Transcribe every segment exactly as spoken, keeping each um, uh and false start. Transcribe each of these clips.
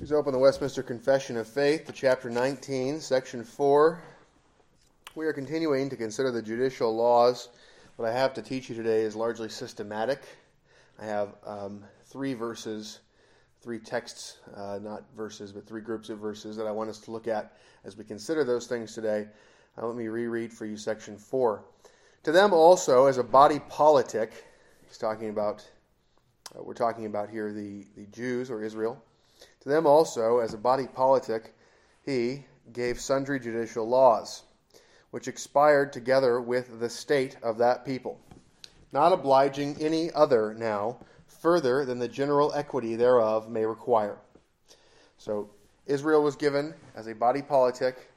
Please open the Westminster Confession of Faith to chapter nineteen, section four. We are continuing to consider the judicial laws. What I have to teach you today is largely systematic. I have um, three verses, three texts, uh, not verses, but three groups of verses that I want us to look at as we consider those things today. Uh, let me reread for you section four. To them also, as a body politic, he's talking about, uh, we're talking about here the, the Jews or Israel. To them also, as a body politic, he gave sundry judicial laws, which expired together with the state of that people, not obliging any other now further than the general equity thereof may require. So Israel was given, as a body politic,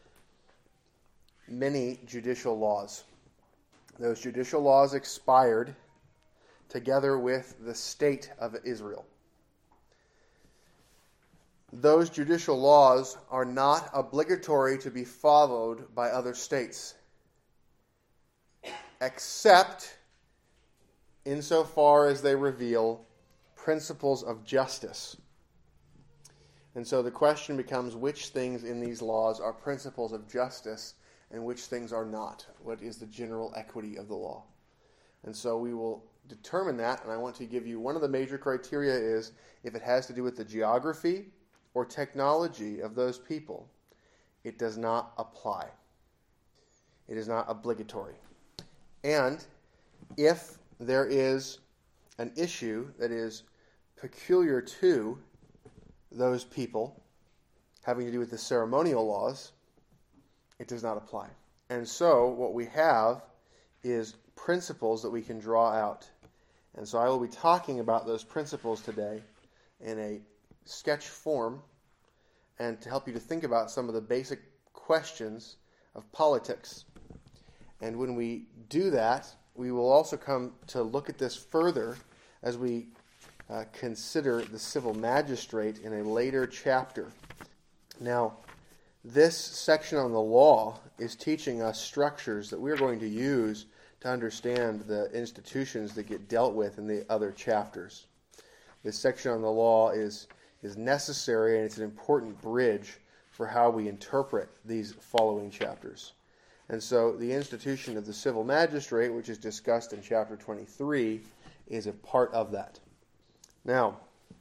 many judicial laws. Those judicial laws expired together with the state of Israel. Those judicial laws are not obligatory to be followed by other states, except insofar as they reveal principles of justice. And so the question becomes, which things in these laws are principles of justice and which things are not? What is the general equity of the law? And so we will determine that, and I want to give you one of the major criteria is if it has to do with the geography or technology of those people, it does not apply. It is not obligatory. And if there is an issue that is peculiar to those people, having to do with the ceremonial laws, it does not apply. And so what we have is principles that we can draw out. And so I will be talking about those principles today in a sketch form and to help you to think about some of the basic questions of politics. And when we do that, we will also come to look at this further as we uh, consider the civil magistrate in a later chapter. Now, this section on the law is teaching us structures that we're going to use to understand the institutions that get dealt with in the other chapters. This section on the law is is necessary, and it's an important bridge for how we interpret these following chapters. And so the institution of the civil magistrate, which is discussed in chapter twenty-three, is a part of that. Now,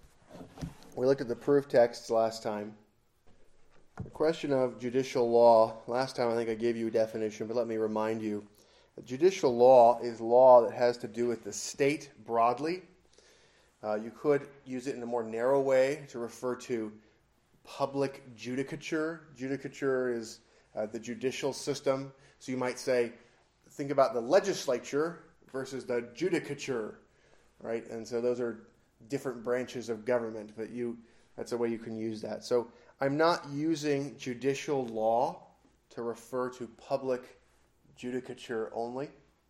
we looked at the proof texts last time. The question of judicial law, last time I think I gave you a definition, but let me remind you that judicial law is law that has to do with the state broadly. Uh, you could use it in a more narrow way to refer to public judicature. Judicature is uh, the judicial system. So you might say, think about the legislature versus the judicature, right? And so those are different branches of government, but you that's a way you can use that. So I'm not using judicial law to refer to public judicature only.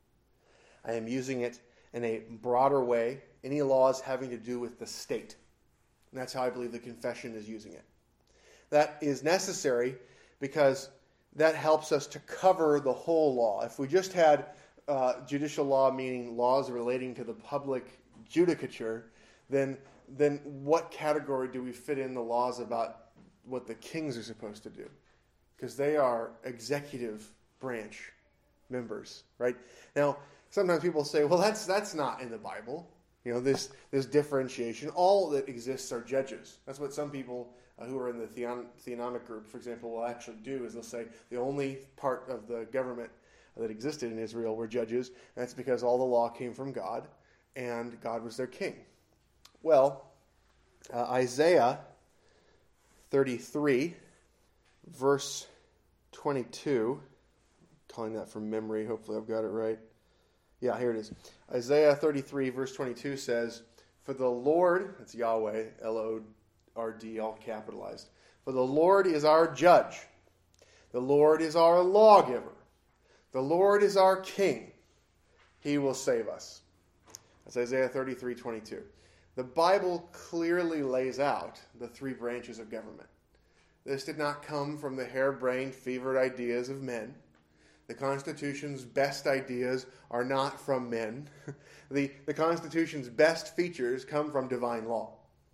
I am using it in a broader way, any laws having to do with the state. And that's how I believe the confession is using it. That is necessary because that helps us to cover the whole law. If we just had uh, judicial law, meaning laws relating to the public judicature, then, then what category do we fit in the laws about what the kings are supposed to do? Because they are executive branch members, right? Now, sometimes people say, well, that's that's not in the Bible. You know, this this differentiation. All that exists are judges. That's what some people uh, who are in the theon- theonomic group, for example, will actually do, is they'll say the only part of the government that existed in Israel were judges, and that's because all the law came from God, and God was their king. Well, uh, Isaiah thirty-three, verse twenty-two, calling that from memory, hopefully I've got it right. Yeah, here it is. Isaiah thirty-three, verse twenty-two says, For the Lord, it's Yahweh, L O R D, all capitalized. For the Lord is our judge. The Lord is our lawgiver. The Lord is our king. He will save us. That's Isaiah thirty-three, twenty-two. The Bible clearly lays out the three branches of government. This did not come from the harebrained, fevered ideas of men. The Constitution's best ideas are not from men. the, the Constitution's best features come from divine law.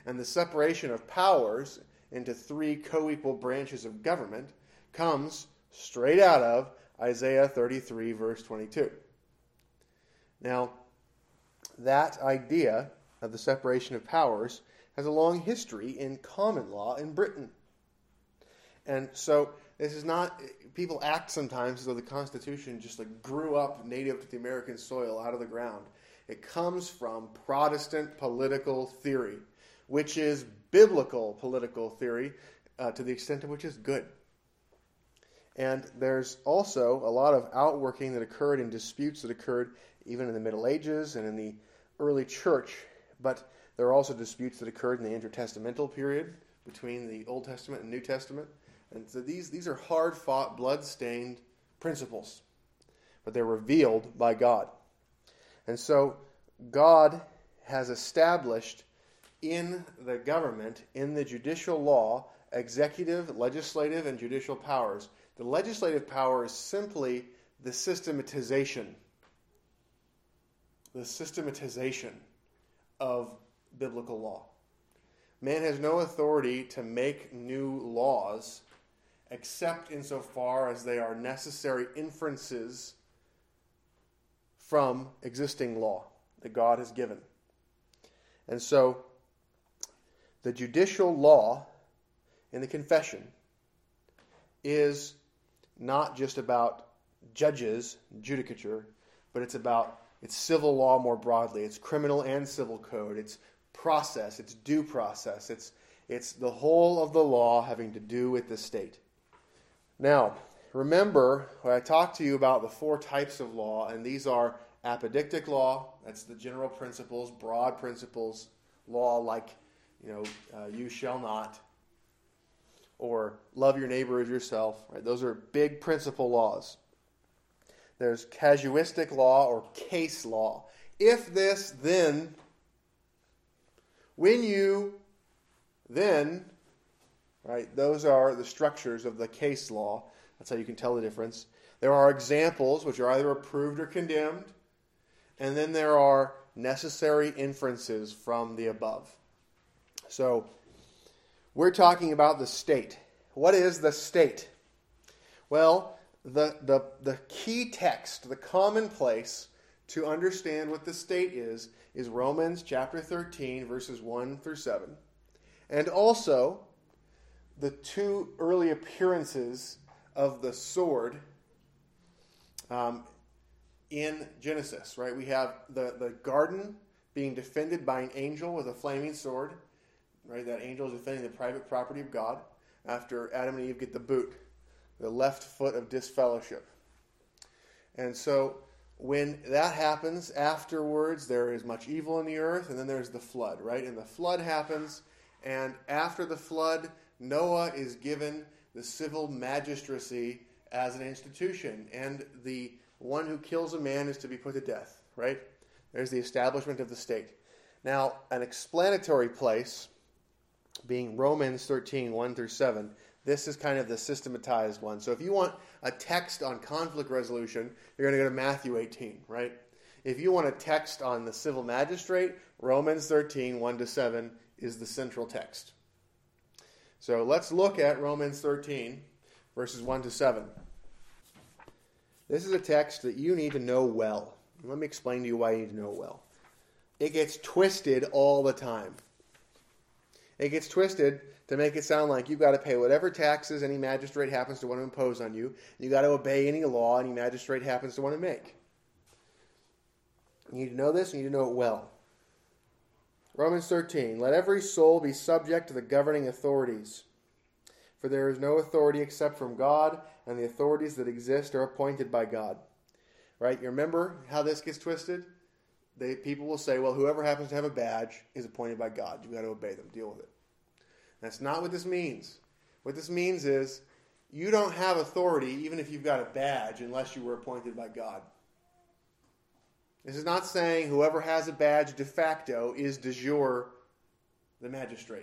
And the separation of powers into three co-equal branches of government comes straight out of Isaiah thirty-three, verse twenty-two. Now, that idea of the separation of powers has a long history in common law in Britain. And so this is not, people act sometimes as though the Constitution just like grew up native to the American soil out of the ground. It comes from Protestant political theory, which is biblical political theory uh, to the extent of which is good. And there's also a lot of outworking that occurred in disputes that occurred even in the Middle Ages and in the early church. But there are also disputes that occurred in the intertestamental period between the Old Testament and New Testament. And so these, these are hard-fought, blood-stained principles. But they're revealed by God. And so God has established in the government, in the judicial law, executive, legislative, and judicial powers. The legislative power is simply the systematization, the systematization of biblical law. Man has no authority to make new laws except insofar as they are necessary inferences from existing law that God has given. And so, the judicial law in the confession is not just about judges, judicature, but it's about it's civil law more broadly. It's criminal and civil code. It's process. It's due process. It's it's the whole of the law having to do with the state. Now, remember when I talked to you about the four types of law, and these are apodictic law. That's the general principles, broad principles, law like, you know, uh, you shall not, or love your neighbor as yourself. Right? Those are big principle laws. There's casuistic law or case law. If this, then, when you, then, right? Those are the structures of the case law. That's how you can tell the difference. There are examples which are either approved or condemned. And then there are necessary inferences from the above. So, we're talking about the state. What is the state? Well, the, the, the key text, the common place to understand what the state is, is Romans chapter thirteen, verses one through seven. And also, the two early appearances of the sword um, in Genesis, right? We have the, the garden being defended by an angel with a flaming sword, right? That angel is defending the private property of God after Adam and Eve get the boot, the left foot of disfellowship. And so when that happens, afterwards there is much evil in the earth, and then there's the flood, right? And the flood happens, and after the flood, Noah is given the civil magistracy as an institution, and the one who kills a man is to be put to death, right? There's the establishment of the state. Now, an explanatory place being Romans thirteen, one through seven. This is kind of the systematized one. So if you want a text on conflict resolution, you're going to go to Matthew eighteen, right? If you want a text on the civil magistrate, Romans thirteen, one to seven is the central text. So let's look at Romans thirteen, verses one to seven. This is a text that you need to know well. Let me explain to you why you need to know it well. It gets twisted all the time. It gets twisted to make it sound like you've got to pay whatever taxes any magistrate happens to want to impose on you. And you've got to obey any law any magistrate happens to want to make. You need to know this, and you need to know it well. Romans thirteen, let every soul be subject to the governing authorities. For there is no authority except from God, and the authorities that exist are appointed by God. Right? You remember how this gets twisted? They, people will say, well, whoever happens to have a badge is appointed by God. You've got to obey them. Deal with it. That's not what this means. What this means is you don't have authority even if you've got a badge unless you were appointed by God. This is not saying whoever has a badge de facto is de jure the magistrate.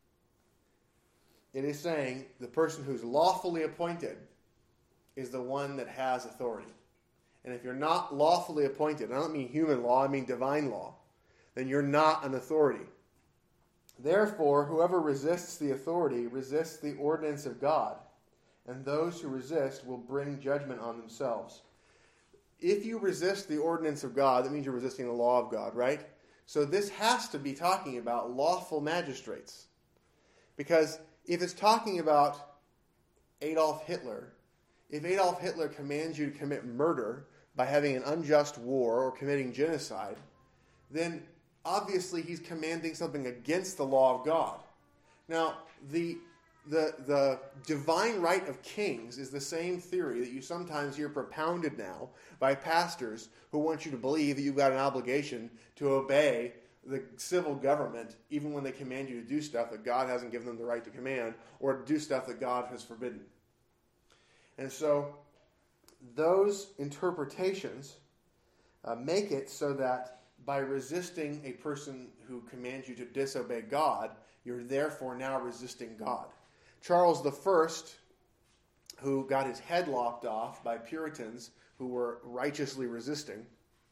It is saying the person who's lawfully appointed is the one that has authority. And if you're not lawfully appointed, I don't mean human law, I mean divine law, then you're not an authority. Therefore, whoever resists the authority resists the ordinance of God, and those who resist will bring judgment on themselves. If you resist the ordinance of God, that means you're resisting the law of God, right? So this has to be talking about lawful magistrates. Because if it's talking about Adolf Hitler, if Adolf Hitler commands you to commit murder by having an unjust war or committing genocide, then obviously he's commanding something against the law of God. Now, the The, the divine right of kings is the same theory that you sometimes hear propounded now by pastors who want you to believe that you've got an obligation to obey the civil government even when they command you to do stuff that God hasn't given them the right to command, or to do stuff that God has forbidden. And so those interpretations uh, make it so that by resisting a person who commands you to disobey God, you're therefore now resisting God. Charles the First, who got his head lopped off by Puritans who were righteously resisting,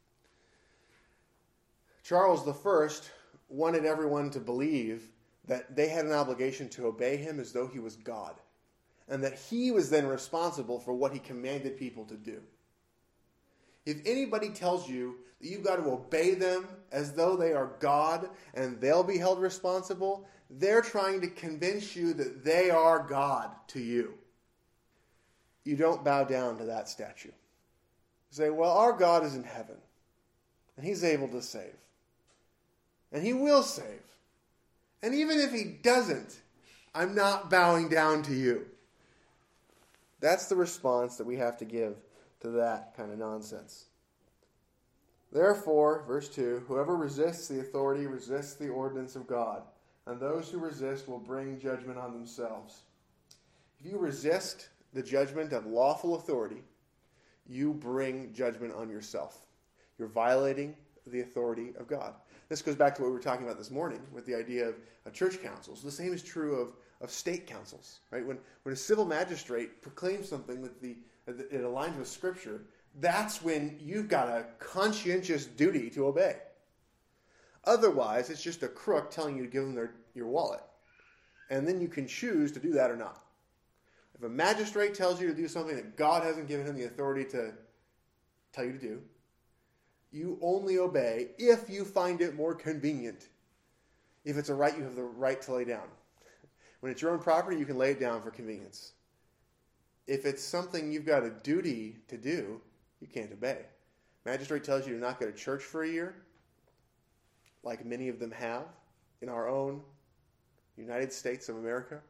Charles the First wanted everyone to believe that they had an obligation to obey him as though he was God, and that he was then responsible for what he commanded people to do. If anybody tells you that you've got to obey them as though they are God and they'll be held responsible, they're trying to convince you that they are God to you. You don't bow down to that statue. You say, well, our God is in heaven, and he's able to save. And he will save. And even if he doesn't, I'm not bowing down to you. That's the response that we have to give to that kind of nonsense. Therefore, verse two, whoever resists the authority resists the ordinance of God, and those who resist will bring judgment on themselves. If you resist the judgment of lawful authority, you bring judgment on yourself. You're violating the authority of God. This goes back to what we were talking about this morning with the idea of, of church councils. The same is true of, of state councils, right? When, when a civil magistrate proclaims something that the it aligns with Scripture, that's when you've got a conscientious duty to obey. Otherwise, it's just a crook telling you to give them their, your wallet. And then you can choose to do that or not. If a magistrate tells you to do something that God hasn't given him the authority to tell you to do, you only obey if you find it more convenient. If it's a right, you have the right to lay down. When it's your own property, you can lay it down for convenience. If it's something you've got a duty to do, you can't obey. Magistrate tells you to not go to church for a year, like many of them have in our own United States of America.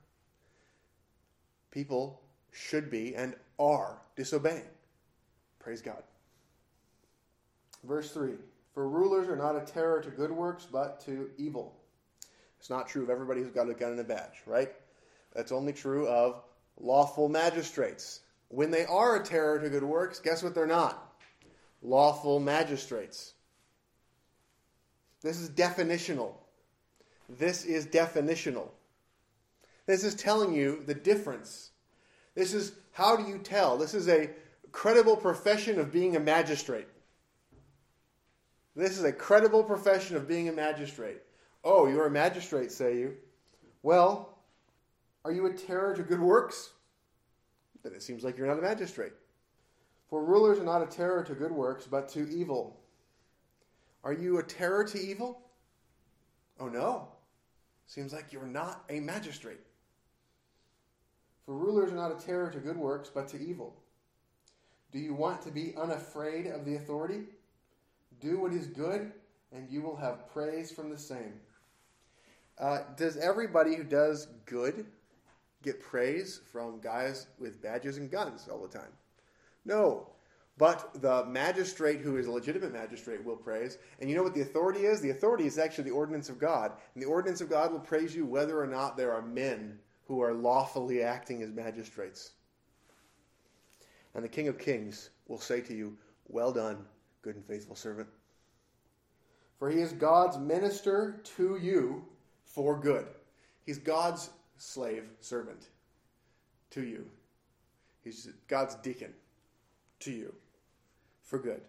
People should be and are disobeying. Praise God. Verse three, for rulers are not a terror to good works, but to evil. It's not true of everybody who's got a gun and a badge, right? That's only true of lawful magistrates. When they are a terror to good works, guess what they're not? Lawful magistrates. This is definitional. This is definitional. This is telling you the difference. This is, how do you tell? This is a credible profession of being a magistrate. This is a credible profession of being a magistrate. Oh, you're a magistrate, say you. Well, are you a terror to good works? Then it seems like you're not a magistrate. For rulers are not a terror to good works, but to evil. Are you a terror to evil? Oh no. Seems like you're not a magistrate. For rulers are not a terror to good works, but to evil. Do you want to be unafraid of the authority? Do what is good, and you will have praise from the same. Uh, does everybody who does good get praise from guys with badges and guns all the time? No. But the magistrate who is a legitimate magistrate will praise. And you know what the authority is? The authority is actually the ordinance of God. And the ordinance of God will praise you whether or not there are men who are lawfully acting as magistrates. And the King of Kings will say to you, well done, good and faithful servant. For he is God's minister to you for good. He's God's slave servant to you. He's God's deacon to you for good.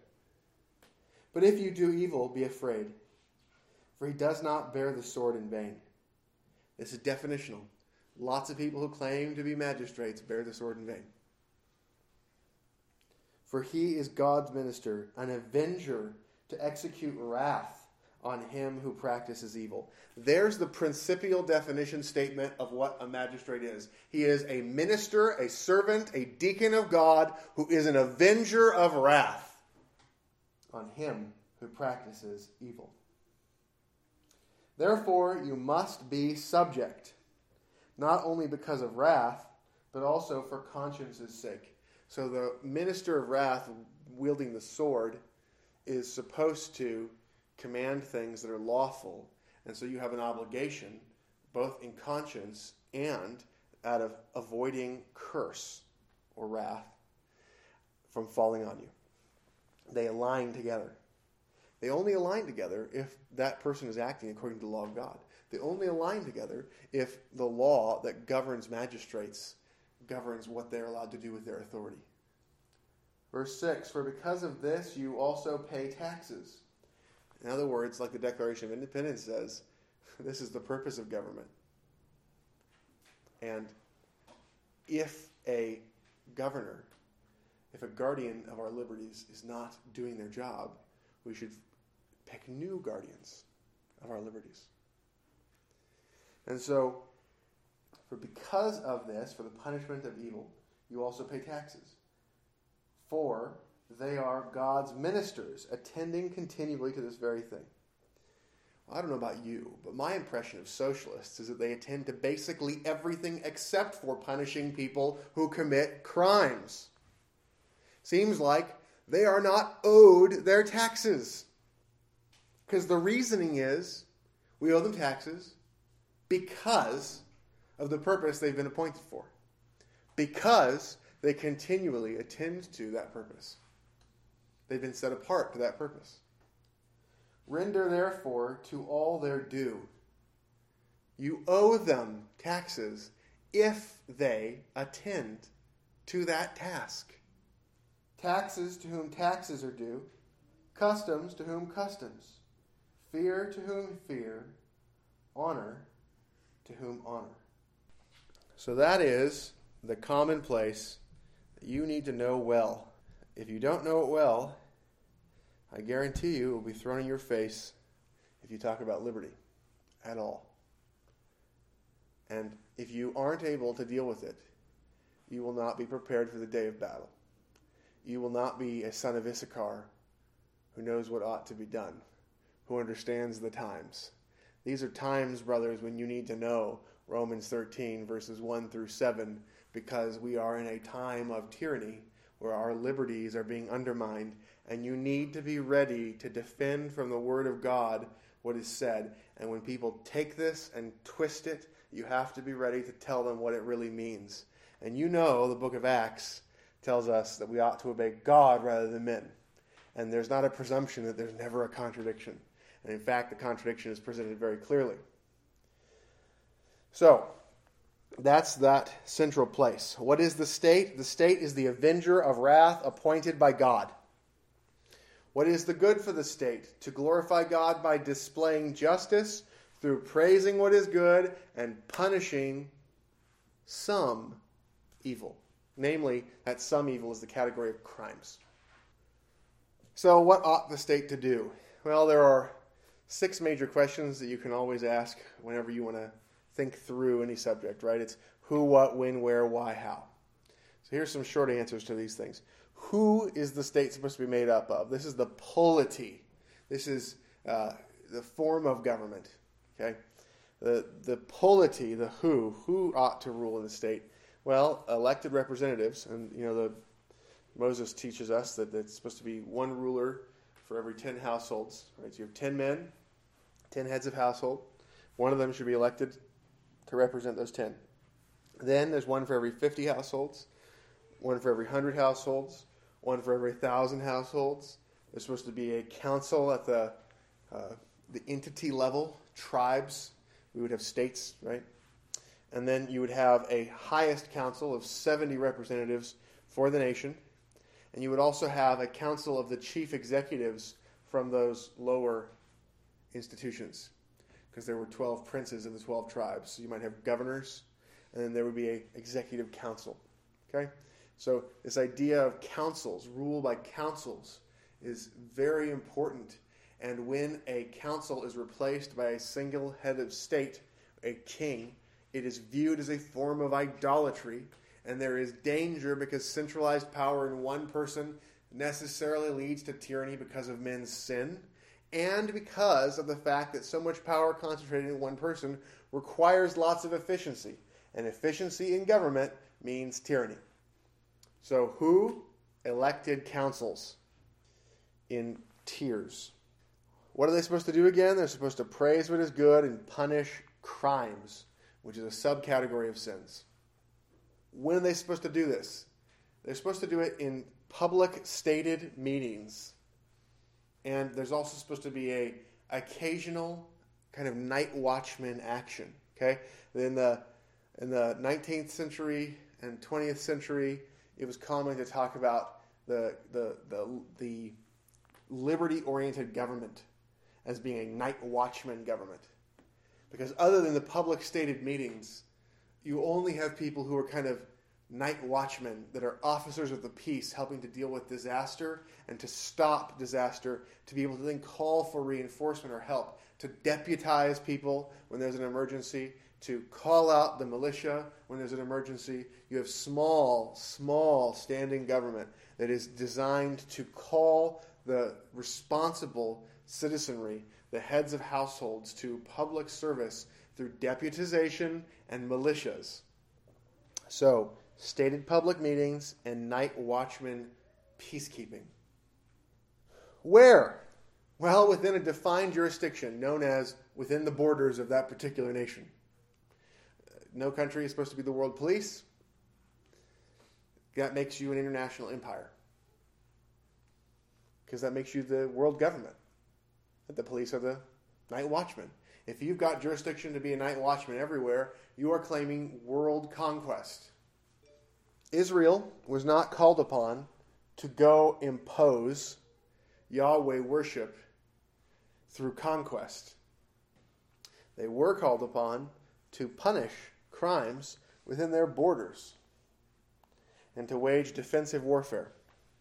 But if you do evil, be afraid, for he does not bear the sword in vain. This is definitional. Lots of people who claim to be magistrates bear the sword in vain. For he is God's minister, an avenger to execute wrath on him who practices evil. There's the principial definition statement of what a magistrate is. He is a minister, a servant, a deacon of God who is an avenger of wrath on him who practices evil. Therefore, you must be subject, not only because of wrath, but also for conscience's sake. So the minister of wrath wielding the sword is supposed to command things that are lawful. And so you have an obligation, both in conscience and out of avoiding curse or wrath from falling on you. They align together. They only align together if that person is acting according to the law of God. They only align together if the law that governs magistrates governs what they're allowed to do with their authority. Verse six, for because of this you also pay taxes. In other words, like the Declaration of Independence says, this is the purpose of government. And if a governor, if a guardian of our liberties is not doing their job, we should pick new guardians of our liberties. And so, for because of this, for the punishment of evil, you also pay taxes. For they are God's ministers, attending continually to this very thing. I don't know about you, but my impression of socialists is that they attend to basically everything except for punishing people who commit crimes. Seems like they are not owed their taxes. Because the reasoning is, we owe them taxes because of the purpose they've been appointed for. Because they continually attend to that purpose. They've been set apart to that purpose. Render therefore to all their due. You owe them taxes if they attend to that task. Taxes to whom taxes are due, customs to whom customs, fear to whom fear, honor to whom honor. So that is the commonplace that you need to know well. If you don't know it well, I guarantee you it will be thrown in your face if you talk about liberty at all. And if you aren't able to deal with it, you will not be prepared for the day of battle. You will not be a son of Issachar who knows what ought to be done, who understands the times. These are times, brothers, when you need to know Romans thirteen, verses one through seven, because we are in a time of tyranny where our liberties are being undermined, and you need to be ready to defend from the Word of God what is said. And when people take this and twist it, you have to be ready to tell them what it really means. And you know the book of Acts tells us that we ought to obey God rather than men. And there's not a presumption that there's never a contradiction. And in fact, the contradiction is presented very clearly. So, that's that central place. What is the state? The state is the avenger of wrath appointed by God. What is the good for the state? To glorify God by displaying justice through praising what is good and punishing some evil. Namely, that some evil is the category of crimes. So what ought the state to do? Well, there are six major questions that you can always ask whenever you want to think through any subject, right? It's who, what, when, where, why, how. So here's some short answers to these things. Who is the state supposed to be made up of? This is the polity. This is uh, the form of government. Okay, the the polity, the who. Who ought to rule in the state? Well, elected representatives, and you know the Moses teaches us that it's supposed to be one ruler for every ten households. Right, so you have ten men, ten heads of household. One of them should be elected to represent those ten. Then there's one for every fifty households, one for every one hundred households, one for every one thousand households. There's supposed to be a council at the uh, the entity level, tribes. We would have states, right? And then you would have a highest council of seventy representatives for the nation. And you would also have a council of the chief executives from those lower institutions. because there were twelve princes of the twelve tribes. So you might have governors, and then there would be an executive council. Okay? So this idea of councils, rule by councils, is very important. And when a council is replaced by a single head of state, a king, it is viewed as a form of idolatry, and there is danger because centralized power in one person necessarily leads to tyranny because of men's sin, and because of the fact that so much power concentrated in one person requires lots of efficiency. And efficiency in government means tyranny. So who elected councils in tiers? What are they supposed to do again? They're supposed to praise what is good and punish crimes, which is a subcategory of sins. When are they supposed to do this? They're supposed to do it in public stated meetings. And there's also supposed to be a occasional kind of night watchman action. Okay? In the in the nineteenth century and twentieth century, it was common to talk about the the the, the liberty-oriented government as being a night watchman government. Because other than the public stated meetings, you only have people who are kind of night watchmen that are officers of the peace helping to deal with disaster and to stop disaster, to be able to then call for reinforcement or help, to deputize people when there's an emergency, to call out the militia when there's an emergency. You have small, small standing government that is designed to call the responsible citizenry, the heads of households, to public service through deputization and militias. So, stated public meetings and night watchman peacekeeping. Where? Well, within a defined jurisdiction known as within the borders of that particular nation. No country is supposed to be the world police. That makes you an international empire. Because that makes you the world government. The police are the night watchmen. If you've got jurisdiction to be a night watchman everywhere, you are claiming world conquest. Israel was not called upon to go impose Yahweh worship through conquest. They were called upon to punish crimes within their borders and to wage defensive warfare.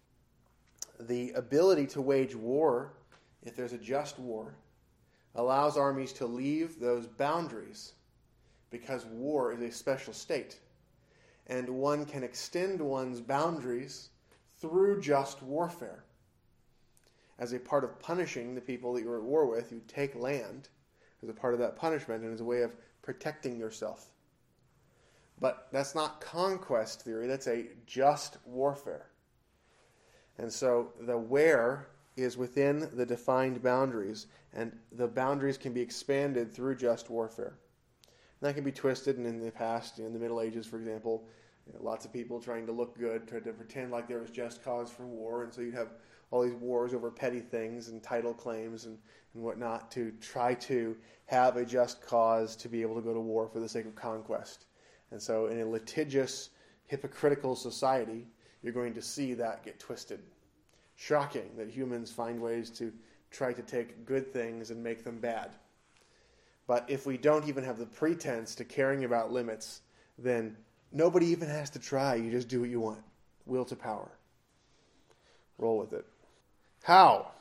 The ability to wage war, if there's a just war, allows armies to leave those boundaries because war is a special state. And one can extend one's boundaries through just warfare. As a part of punishing the people that you're at war with, you take land as a part of that punishment and as a way of protecting yourself. But that's not conquest theory, that's a just warfare. And so the where is within the defined boundaries, and the boundaries can be expanded through just warfare. And that can be twisted, and in the past, in the Middle Ages, for example, you know, lots of people trying to look good, tried to pretend like there was just cause for war, and so you'd have all these wars over petty things and title claims and, and whatnot to try to have a just cause to be able to go to war for the sake of conquest. And so in a litigious, hypocritical society, you're going to see that get twisted. Shocking that humans find ways to try to take good things and make them bad. But if we don't even have the pretense to caring about limits, then nobody even has to try. You just do what you want. Will to power. Roll with it. How?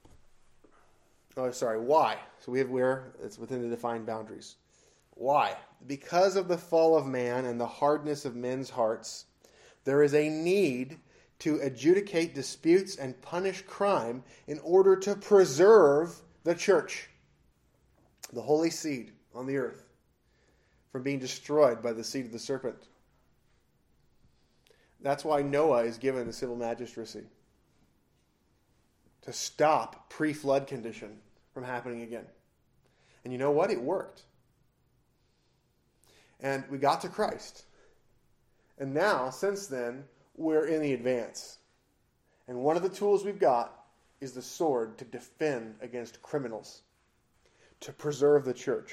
Oh, sorry. Why? So we have where. It's within the defined boundaries. Why? Because of the fall of man and the hardness of men's hearts, there is a need to adjudicate disputes and punish crime in order to preserve the church, the holy seed on the earth, from being destroyed by the seed of the serpent. That's why Noah is given the civil magistracy, to stop pre-flood condition from happening again. And you know what? It worked. And we got to Christ. And now, since then, we're in the advance. And one of the tools we've got is the sword to defend against criminals, to preserve the church.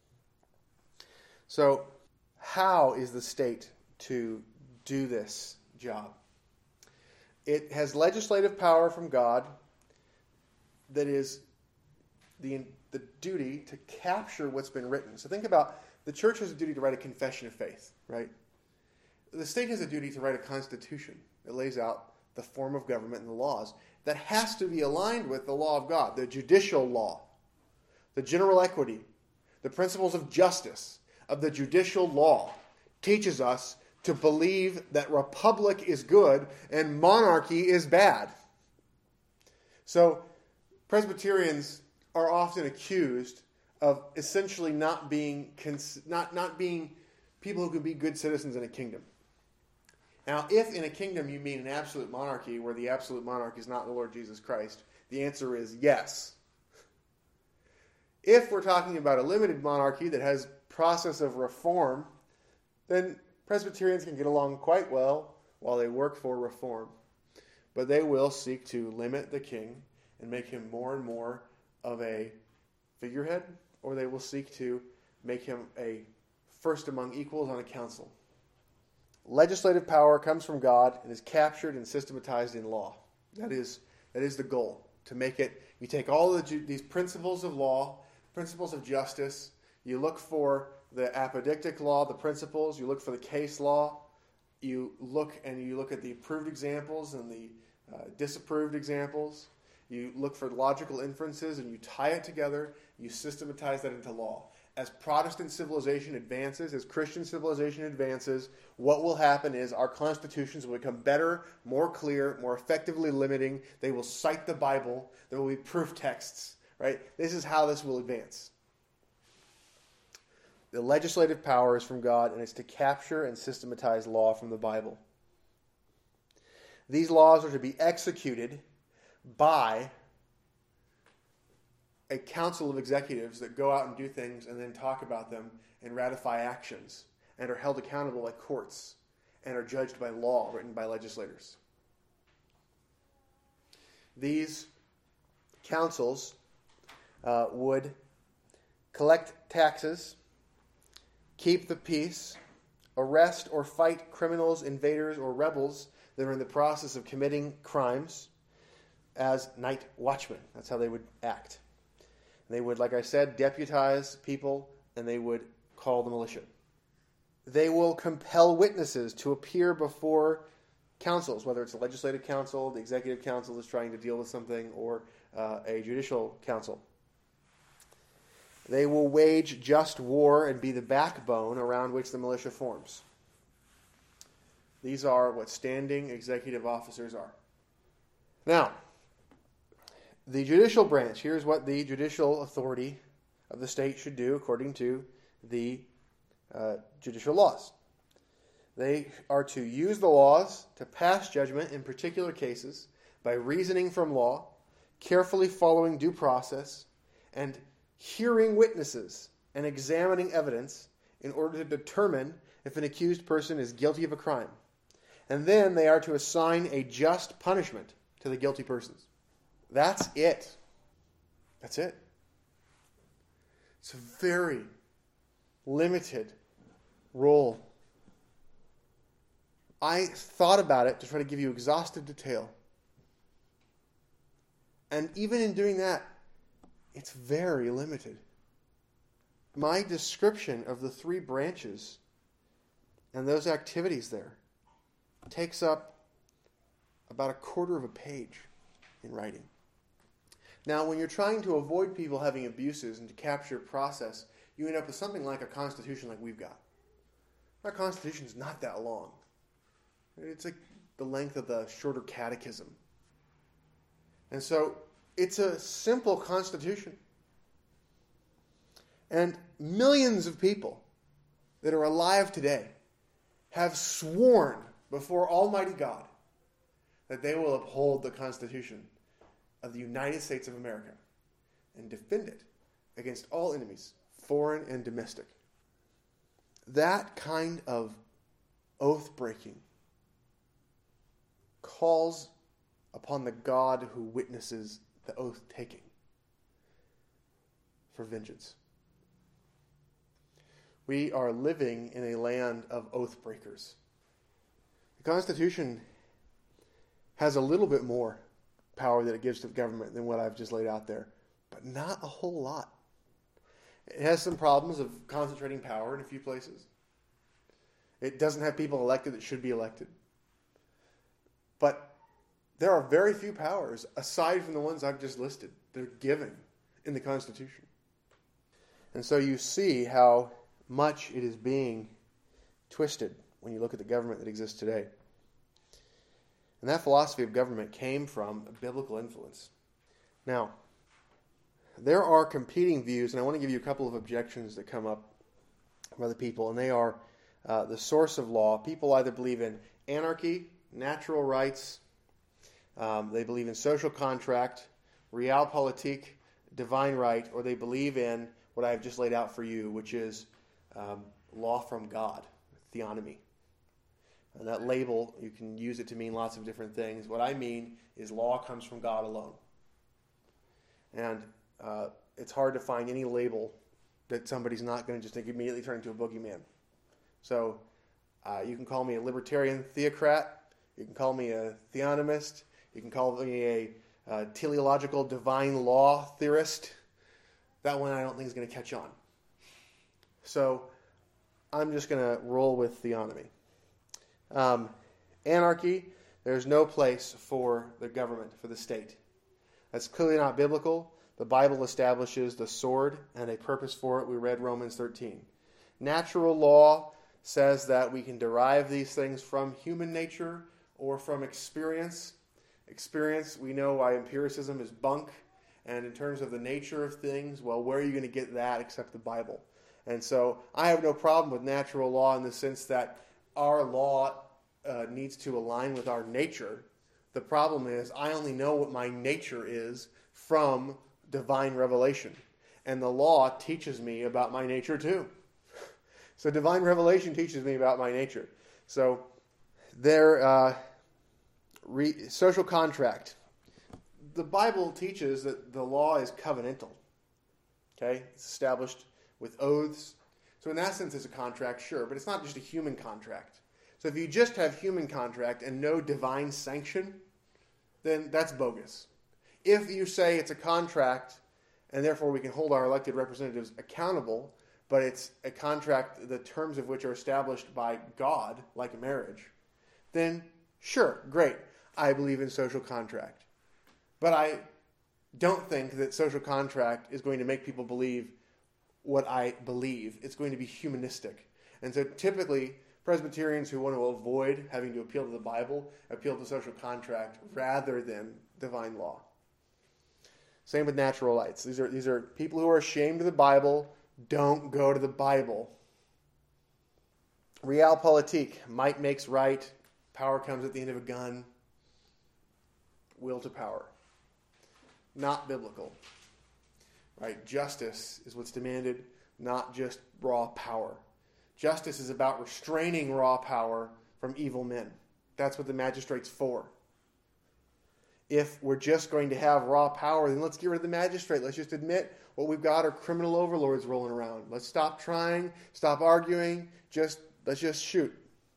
So, how is the state to do this job? It has legislative power from God that is the the duty to capture what's been written. So think about, the church has a duty to write a confession of faith, right? The state has a duty to write a constitution that lays out the form of government and the laws that has to be aligned with the law of God, the judicial law, the general equity, the principles of justice of the judicial law teaches us to believe that republic is good and monarchy is bad. So Presbyterians are often accused of essentially not being not, not being people who can be good citizens in a kingdom. Now, if in a kingdom you mean an absolute monarchy where the absolute monarch is not the Lord Jesus Christ, the answer is yes. If we're talking about a limited monarchy that has process of reform, then Presbyterians can get along quite well while they work for reform. But they will seek to limit the king and make him more and more of a figurehead, or they will seek to make him a first among equals on a council. Legislative power comes from God and is captured and systematized in law. That is, that is the goal, to make it, you take all of the, these principles of law, principles of justice, you look for the apodictic law, the principles, you look for the case law, you look and you look at the approved examples and the uh, disapproved examples, you look for logical inferences and you tie it together, you systematize that into law. As Protestant civilization advances, as Christian civilization advances, what will happen is our constitutions will become better, more clear, more effectively limiting. They will cite the Bible. There will be proof texts, right? This is how this will advance. The legislative power is from God, and it's to capture and systematize law from the Bible. These laws are to be executed by a council of executives that go out and do things and then talk about them and ratify actions and are held accountable by courts and are judged by law written by legislators. These councils uh, would collect taxes, keep the peace, arrest or fight criminals, invaders, or rebels that are in the process of committing crimes as night watchmen. That's how they would act. They would, like I said, deputize people, and they would call the militia. They will compel witnesses to appear before councils, whether it's a legislative council, the executive council is trying to deal with something, or uh, a judicial council. They will wage just war and be the backbone around which the militia forms. These are what standing executive officers are. Now, the judicial branch, here's what the judicial authority of the state should do according to the uh, judicial laws. They are to use the laws to pass judgment in particular cases by reasoning from law, carefully following due process, and hearing witnesses and examining evidence in order to determine if an accused person is guilty of a crime. And then they are to assign a just punishment to the guilty persons. That's it. That's it. It's a very limited role. I thought about it to try to give you exhaustive detail. And even in doing that, it's very limited. My description of the three branches and those activities there takes up about a quarter of a page in writing. Now, when you're trying to avoid people having abuses and to capture process, you end up with something like a constitution like we've got. Our constitution is not that long. It's like the length of the shorter catechism. And so it's a simple constitution. And millions of people that are alive today have sworn before Almighty God that they will uphold the Constitution of the United States of America and defend it against all enemies, foreign and domestic. That kind of oath-breaking calls upon the God who witnesses the oath-taking for vengeance. We are living in a land of oath-breakers. The Constitution has a little bit more power that it gives to the government than what I've just laid out there, but not a whole lot. It has some problems of concentrating power in a few places. It doesn't have people elected that should be elected. But there are very few powers, aside from the ones I've just listed, that are given in the Constitution. And so you see how much it is being twisted when you look at the government that exists today. And that philosophy of government came from a biblical influence. Now, there are competing views, and I want to give you a couple of objections that come up from other people, and they are uh, the source of law. People either believe in anarchy, natural rights, um, they believe in social contract, realpolitik, divine right, or they believe in what I have just laid out for you, which is um, law from God, theonomy. And that label, you can use it to mean lots of different things. What I mean is law comes from God alone. And uh, it's hard to find any label that somebody's not going to just immediately turn into a boogeyman. So uh, you can call me a libertarian theocrat. You can call me a theonomist. You can call me a uh, teleological divine law theorist. That one I don't think is going to catch on. So I'm just going to roll with theonomy. Um, anarchy, there's no place for the government, for the state. That's clearly not biblical. The Bible establishes the sword and a purpose for it. We read Romans thirteen. Natural law says that we can derive these things from human nature or from experience. Experience, we know why empiricism is bunk. And in terms of the nature of things, well, where are you going to get that except the Bible? And so I have no problem with natural law in the sense that our law uh, needs to align with our nature. The problem is I only know what my nature is from divine revelation. And the law teaches me about my nature too. So divine revelation teaches me about my nature. So there, uh, re- social contract. The Bible teaches that the law is covenantal. Okay? It's established with oaths. So in that sense, it's a contract, sure, but it's not just a human contract. So if you just have human contract and no divine sanction, then that's bogus. If you say it's a contract, and therefore we can hold our elected representatives accountable, but it's a contract, the terms of which are established by God, like a marriage, then sure, great, I believe in social contract. But I don't think that social contract is going to make people believe what I believe. It's going to be humanistic. And so typically, Presbyterians who want to avoid having to appeal to the Bible appeal to social contract rather than divine law. Same with natural rights. These are, these are people who are ashamed of the Bible. Don't go to the Bible. Realpolitik, might makes right. Power comes at the end of a gun. Will to power. Not biblical. Right? Justice is what's demanded, not just raw power. Justice is about restraining raw power from evil men. That's what the magistrate's for. If we're just going to have raw power, then let's get rid of the magistrate. Let's just admit what we've got are criminal overlords rolling around. Let's stop trying, stop arguing, just let's just shoot.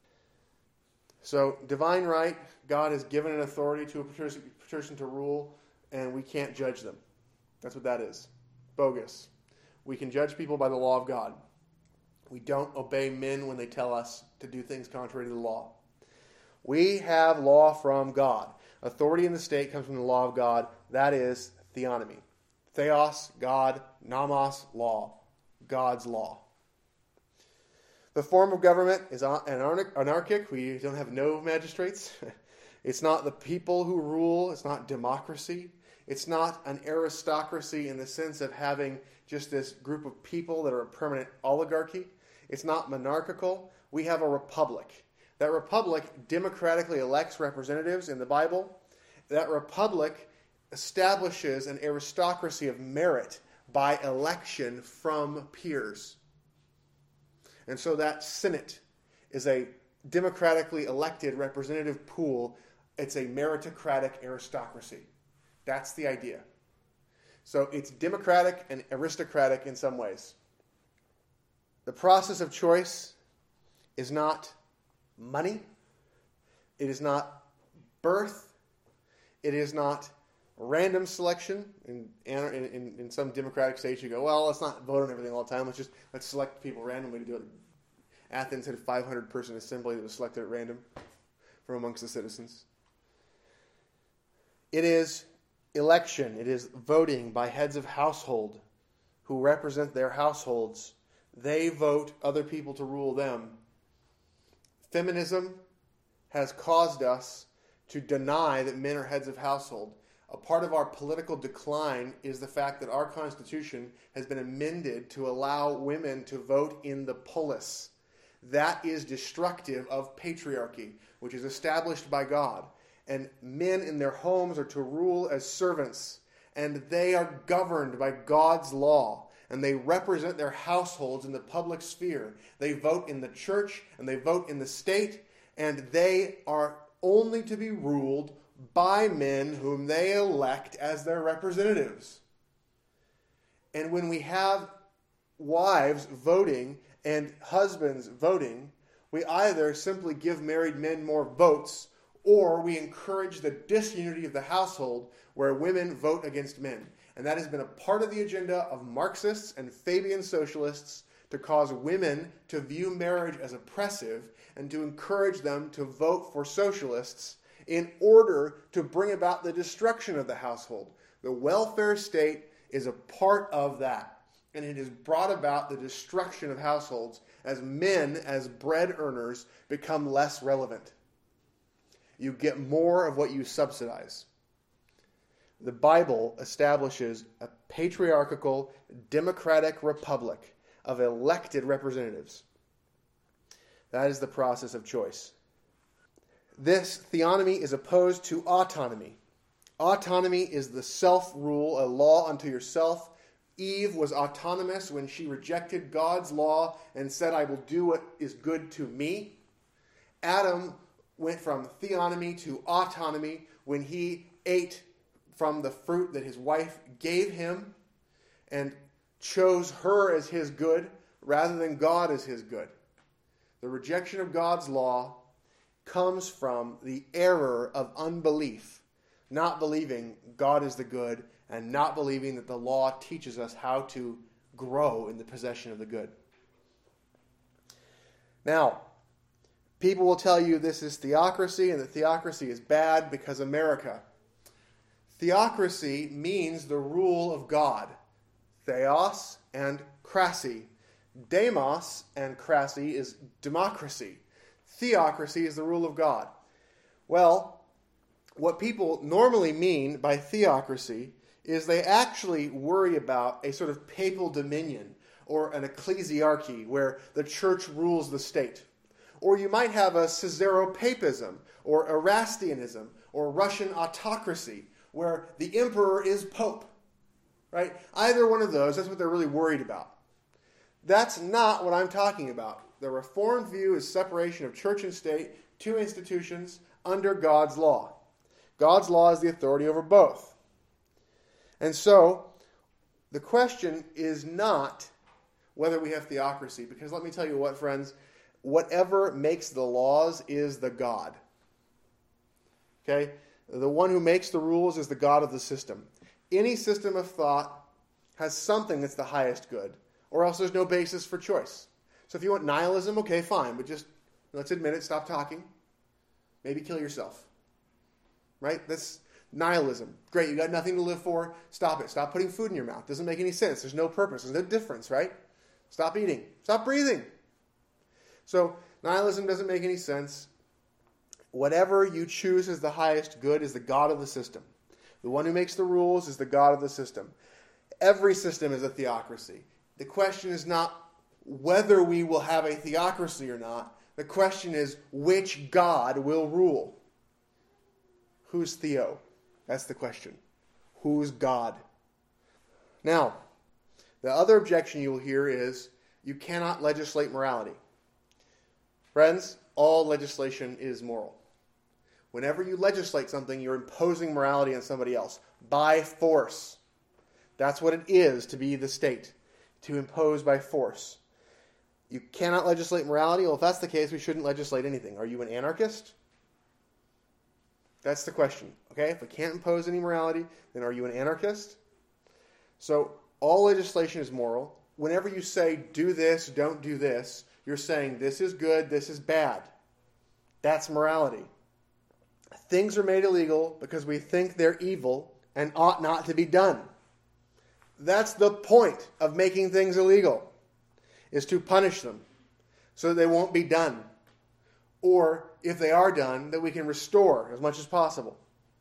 So, divine right, God has given an authority to a person to rule, and we can't judge them. That's what that is. Bogus. We can judge people by the law of God. We don't obey men when they tell us to do things contrary to the law. We have law from God. Authority in the state comes from the law of God. That is theonomy. Theos, God, nomos, law. God's law. The form of government is anarchic. We don't have no magistrates. It's not the people who rule. It's not democracy. It's not an aristocracy in the sense of having just this group of people that are a permanent oligarchy. It's not monarchical. We have a republic. That republic democratically elects representatives in the Bible. That republic establishes an aristocracy of merit by election from peers. And so that Senate is a democratically elected representative pool. It's a meritocratic aristocracy. That's the idea. So it's democratic and aristocratic in some ways. The process of choice is not money. It is not birth. It is not random selection. In, in, in some democratic states, you go, well, let's not vote on everything all the time. Let's just let's select people randomly to do it. Athens had a five hundred person assembly that was selected at random from amongst the citizens. It is election. It is voting by heads of household who represent their households. They vote other people to rule them. Feminism has caused us to deny that men are heads of household. A part of our political decline is the fact that our Constitution has been amended to allow women to vote in the polis. That is destructive of patriarchy, which is established by God. And men in their homes are to rule as servants, and they are governed by God's law, and they represent their households in the public sphere. They vote in the church, and they vote in the state, and they are only to be ruled by men whom they elect as their representatives. And when we have wives voting and husbands voting, we either simply give married men more votes, or we encourage the disunity of the household where women vote against men. And that has been a part of the agenda of Marxists and Fabian socialists to cause women to view marriage as oppressive and to encourage them to vote for socialists in order to bring about the destruction of the household. The welfare state is a part of that. And it has brought about the destruction of households as men, as bread earners, become less relevant. You get more of what you subsidize. The Bible establishes a patriarchal, democratic republic of elected representatives. That is the process of choice. This theonomy is opposed to autonomy. Autonomy is the self-rule, a law unto yourself. Eve was autonomous when she rejected God's law and said, I will do what is good to me. Adam went from theonomy to autonomy when he ate from the fruit that his wife gave him and chose her as his good rather than God as his good. The rejection of God's law comes from the error of unbelief, not believing God is the good and not believing that the law teaches us how to grow in the possession of the good. Now, people will tell you this is theocracy and that theocracy is bad because America. Theocracy means the rule of God. Theos and krasi. Demos and krasi is democracy. Theocracy is the rule of God. Well, what people normally mean by theocracy is they actually worry about a sort of papal dominion or an ecclesiarchy where the church rules the state. Or you might have a Caesaropapism or Erastianism or Russian autocracy where the emperor is pope. Right? Either one of those, that's what they're really worried about. That's not what I'm talking about. The Reformed view is separation of church and state, two institutions under God's law. God's law is the authority over both. And so, the question is not whether we have theocracy, because let me tell you what, friends, whatever makes the laws is the God. Okay? The one who makes the rules is the God of the system. Any system of thought has something that's the highest good, or else there's no basis for choice. So if you want nihilism, okay, fine, but just let's admit it, stop talking. Maybe kill yourself. Right? That's nihilism. Great, you got nothing to live for, stop it. Stop putting food in your mouth. Doesn't make any sense. There's no purpose. There's no difference, right? Stop eating. Stop breathing. So nihilism doesn't make any sense. Whatever you choose as the highest good is the God of the system. The one who makes the rules is the God of the system. Every system is a theocracy. The question is not whether we will have a theocracy or not. The question is which God will rule. Who's Theo? That's the question. Who's God? Now, the other objection you will hear is you cannot legislate morality. Friends, all legislation is moral. Whenever you legislate something, you're imposing morality on somebody else by force. That's what it is to be the state, to impose by force. You cannot legislate morality. Well, if that's the case, we shouldn't legislate anything. Are you an anarchist? That's the question. Okay? If we can't impose any morality, then are you an anarchist? So all legislation is moral. Whenever you say do this, don't do this, you're saying this is good, this is bad. That's morality. Things are made illegal because we think they're evil and ought not to be done. That's the point of making things illegal, is to punish them so that they won't be done. Or, if they are done, that we can restore as much as possible.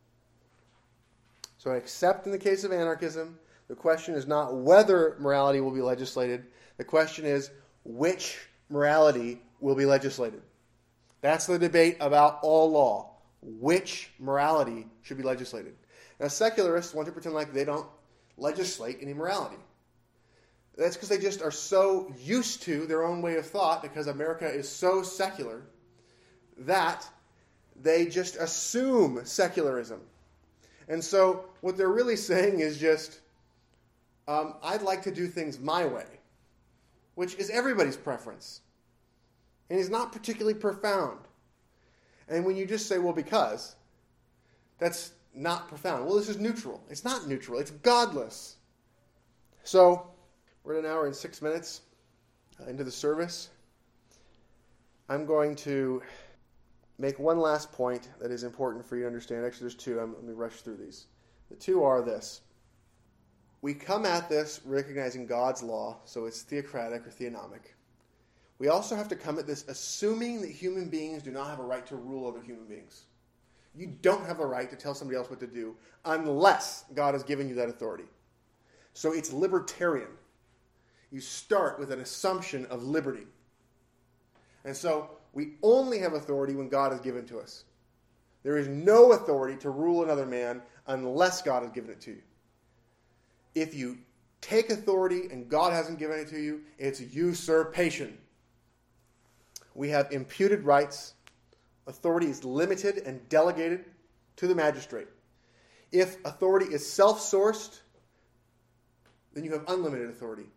So, except in the case of anarchism, the question is not whether morality will be legislated. The question is which morality will be legislated. That's the debate about all law. Which morality should be legislated? Now, secularists want to pretend like they don't legislate any morality. That's because they just are so used to their own way of thought, because America is so secular, that they just assume secularism. And so what they're really saying is just, um, I'd like to do things my way, which is everybody's preference. And is not particularly profound. And when you just say, well, because, that's not profound. Well, this is neutral. It's not neutral. It's godless. So, we're at an hour and six minutes uh, into the service. I'm going to make one last point that is important for you to understand. Actually, there's two. I'm, let me rush through these. The two are this. We come at this recognizing God's law, so it's theocratic or theonomic. We also have to come at this assuming that human beings do not have a right to rule over human beings. You don't have a right to tell somebody else what to do unless God has given you that authority. So it's libertarian. You start with an assumption of liberty. And so we only have authority when God has given to us. There is no authority to rule another man unless God has given it to you. If you take authority and God hasn't given it to you, it's usurpation. We have imputed rights. Authority is limited and delegated to the magistrate. If authority is self-sourced, then you have unlimited authority.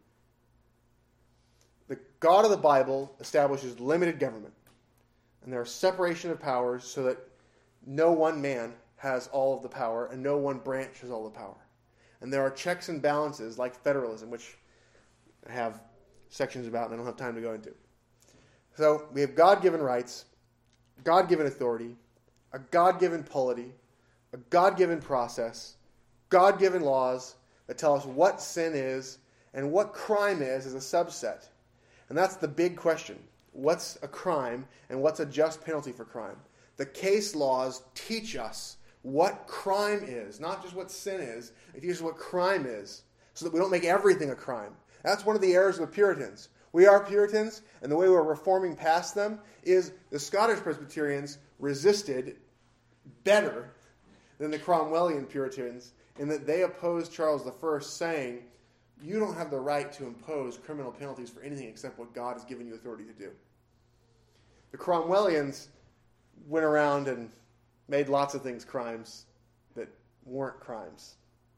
The God of the Bible establishes limited government. And there are separation of powers so that no one man has all of the power and no one branch has all the power. And there are checks and balances like federalism, which I have sections about and I don't have time to go into. So we have God-given rights, God-given authority, a God-given polity, a God-given process, God-given laws that tell us what sin is and what crime is as a subset. And that's the big question. What's a crime and what's a just penalty for crime? The case laws teach us what crime is, not just what sin is. It teaches us what crime is, so that we don't make everything a crime. That's one of the errors of the Puritans. We are Puritans, and the way we're reforming past them is the Scottish Presbyterians resisted better than the Cromwellian Puritans in that they opposed Charles the First, saying, you don't have the right to impose criminal penalties for anything except what God has given you authority to do. The Cromwellians went around and made lots of things crimes that weren't crimes.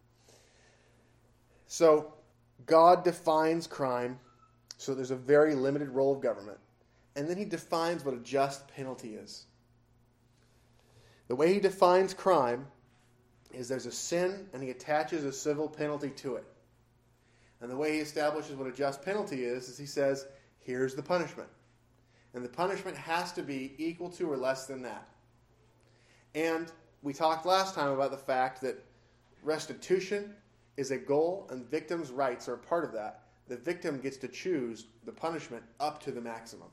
So God defines crime, so there's a very limited role of government. And then he defines what a just penalty is. The way he defines crime is there's a sin and he attaches a civil penalty to it. And the way he establishes what a just penalty is, is he says, here's the punishment. And the punishment has to be equal to or less than that. And we talked last time about the fact that restitution is a goal and victims' rights are a part of that. The victim gets to choose the punishment up to the maximum.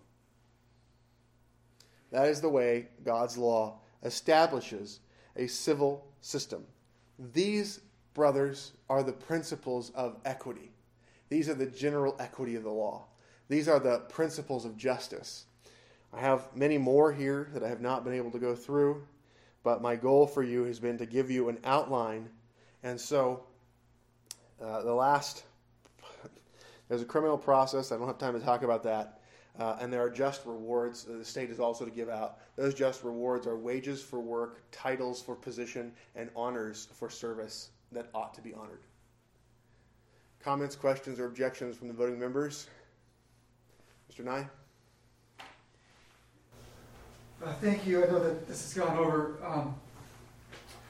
That is the way God's law establishes a civil system. These, brothers, are the principles of equity. These are the general equity of the law. These are the principles of justice. I have many more here that I have not been able to go through, but my goal for you has been to give you an outline. And so, uh, the last, there's a criminal process. I don't have time to talk about that. Uh, and there are just rewards that the state is also to give out. Those just rewards are wages for work, titles for position, and honors for service that ought to be honored. Comments, questions, or objections from the voting members? Mister Nye? Uh, thank you. I know that this has gone over. Um,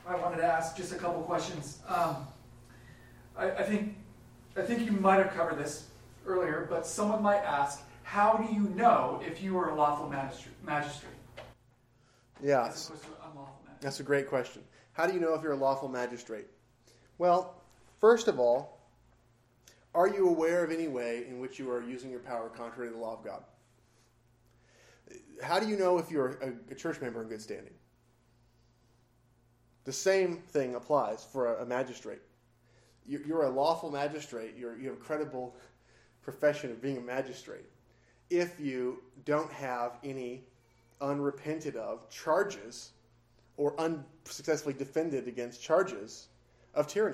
I wanted to ask just a couple questions. Um, I, I think I think you might have covered this earlier, but someone might ask, how do you know if you are a lawful magistrate? magistrate Yeah, as opposed to unlawful magistrate? That's a great question. How do you know if you're a lawful magistrate? Well, first of all, are you aware of any way in which you are using your power contrary to the law of God? How do you know if you're a, a church member in good standing? The same thing applies for a, a magistrate. You, you're a lawful magistrate. You're, you have a credible profession of being a magistrate if you don't have any unrepented of charges or unsuccessfully defended against charges of tyranny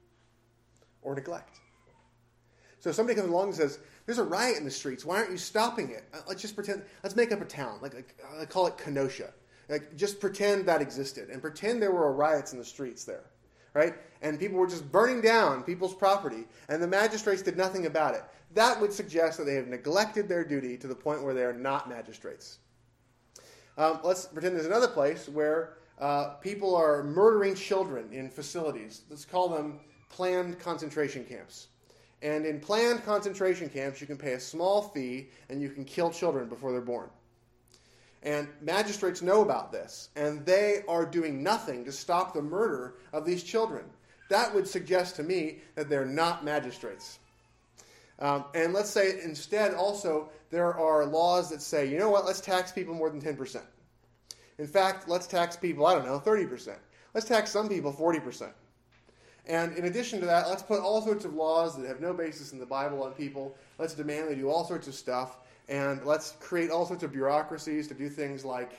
or neglect. So if somebody comes along and says, there's a riot in the streets, why aren't you stopping it? Let's just pretend, let's make up a town, like, like I call it Kenosha. Like, just pretend that existed and pretend there were riots in the streets there, right? And people were just burning down people's property and the magistrates did nothing about it. That would suggest that they have neglected their duty to the point where they are not magistrates. Um, let's pretend there's another place where uh, people are murdering children in facilities. Let's call them planned concentration camps. And in planned concentration camps, you can pay a small fee and you can kill children before they're born. And magistrates know about this, and they are doing nothing to stop the murder of these children. That would suggest to me that they're not magistrates. Um, and let's say instead also there are laws that say, you know what, let's tax people more than ten percent. In fact, let's tax people, I don't know, thirty percent. Let's tax some people forty percent. And in addition to that, let's put all sorts of laws that have no basis in the Bible on people. Let's demand they do all sorts of stuff. And let's create all sorts of bureaucracies to do things like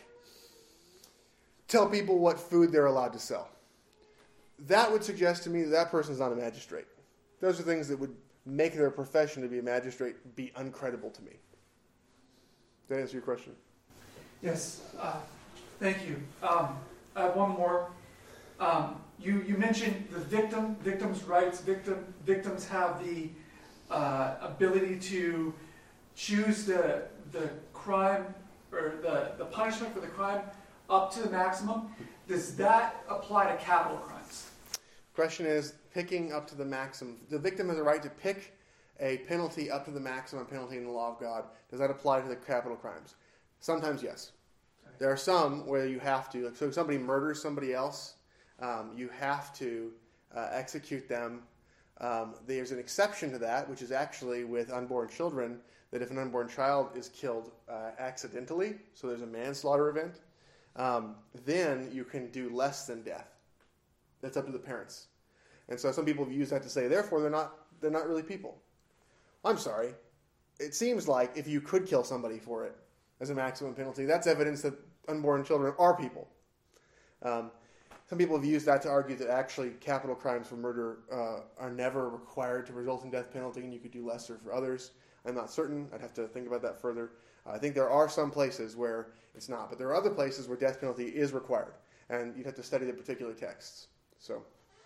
tell people what food they're allowed to sell. That would suggest to me that that person is not a magistrate. Those are things that would make their profession to be a magistrate be uncredible to me. Does that answer your question? Yes. Uh, thank you. Um, I have one more. Um, you, you mentioned the victim, victims' rights. Victim, victims have the uh, ability to choose the the crime or the, the punishment for the crime up to the maximum. Does that apply to capital crimes? Question is, picking up to the maximum. The victim has a right to pick a penalty up to the maximum penalty in the law of God. Does that apply to the capital crimes? Sometimes, yes. Okay. There are some where you have to. Like, so if somebody murders somebody else, um, you have to uh, execute them. Um, there's an exception to that, which is actually with unborn children, that if an unborn child is killed uh, accidentally, so there's a manslaughter event, um, then you can do less than death. That's up to the parents. And so some people have used that to say, therefore, they're not they're not really people. I'm sorry. It seems like if you could kill somebody for it as a maximum penalty, that's evidence that unborn children are people. Um, some people have used that to argue that actually capital crimes for murder uh, are never required to result in death penalty, and you could do lesser for others. I'm not certain. I'd have to think about that further. Uh, I think there are some places where it's not, but there are other places where death penalty is required, and you'd have to study the particular texts. So,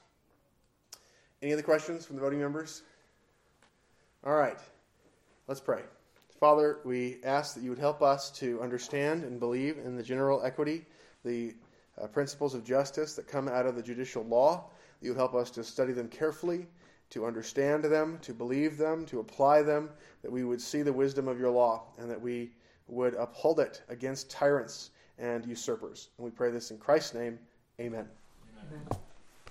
any other questions from the voting members? All right, let's pray. Father, we ask that you would help us to understand and believe in the general equity, the uh, principles of justice that come out of the judicial law. That you would help us to study them carefully, to understand them, to believe them, to apply them, that we would see the wisdom of your law, and that we would uphold it against tyrants and usurpers. And we pray this in Christ's name. Amen. Amen.